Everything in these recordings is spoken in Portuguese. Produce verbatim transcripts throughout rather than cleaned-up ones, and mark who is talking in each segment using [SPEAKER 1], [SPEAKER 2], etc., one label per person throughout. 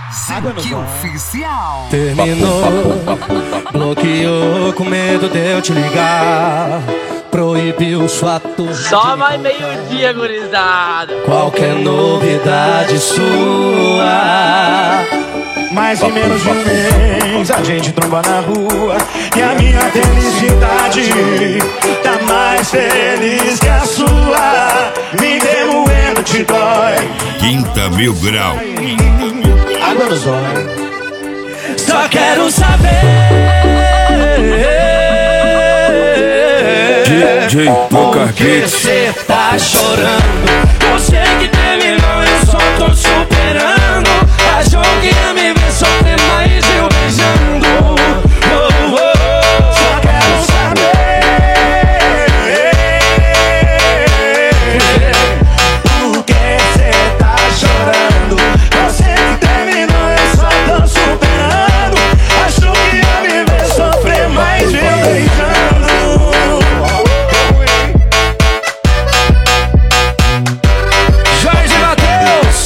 [SPEAKER 1] Zinc Oficial.
[SPEAKER 2] Terminou, bloqueou com medo de eu te ligar. Proibiu sua turma.
[SPEAKER 3] Só mais meio-dia, gurizada.
[SPEAKER 2] Qualquer novidade sua.
[SPEAKER 4] Mas em menos de um mês a gente tromba na rua e a minha felicidade tá mais feliz que a sua. Me remoendo te dói.
[SPEAKER 5] Quinta Mil Grau.
[SPEAKER 4] Água nos olhos.
[SPEAKER 2] Só quero saber
[SPEAKER 5] D J
[SPEAKER 2] por que cê tá chorando. Você que terminou, eu só tô superando. Achou que ia me ver sofrer, mas eu beijando. Oh, oh.
[SPEAKER 4] Só quero saber por que cê tá chorando. Você que terminou, eu só tô superando. Achou que ia me ver sofrer, mas eu beijando.
[SPEAKER 2] Jorge Mateus,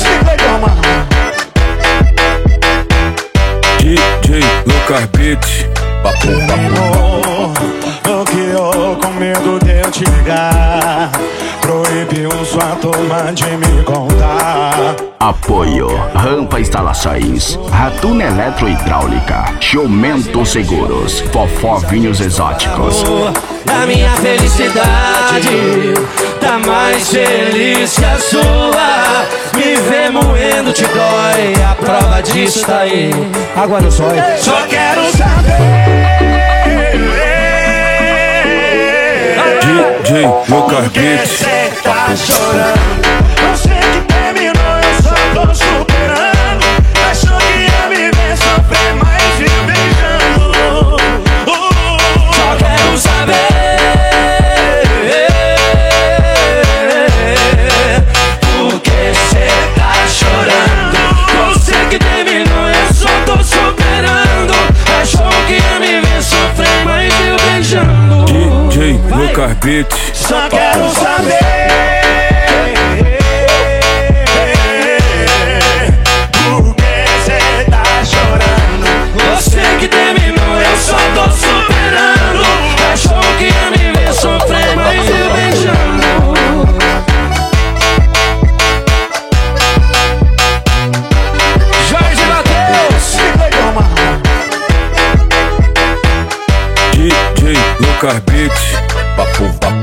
[SPEAKER 5] D J Lucas Beats.
[SPEAKER 4] terminou, bloqueou com medo de eu te ligar. Proibiu sua turma de me contar.
[SPEAKER 6] Apoio Rampa Instalações, Ratuna Eletrohidráulica, Jumento Seguros, Fofó Vinhos Exóticos.
[SPEAKER 2] a minha felicidade tá mais feliz que a sua. Me ver moendo te dói, a prova disso tá aí. Água no zóio.
[SPEAKER 4] Só quero saber
[SPEAKER 5] D J Lucas
[SPEAKER 4] por que
[SPEAKER 5] Beats.
[SPEAKER 4] cê tá chorando. Você que terminou, eu só tô superando. Achou que ia me ver sofrer, mas viu beijando. Uh,
[SPEAKER 2] Só quero saber por que cê tá chorando. Você que terminou, eu só tô superando. Achou que ia me ver sofrer, mas viu beijando.
[SPEAKER 5] D J Lucas Beats.
[SPEAKER 4] Só quero saber por que cê tá chorando.
[SPEAKER 2] Você que terminou, eu só tô superando. Achou que ia me ver sofrer, mas eu beijando. Jorge Mateus,
[SPEAKER 5] D J Lucas Beats. Papo, papo.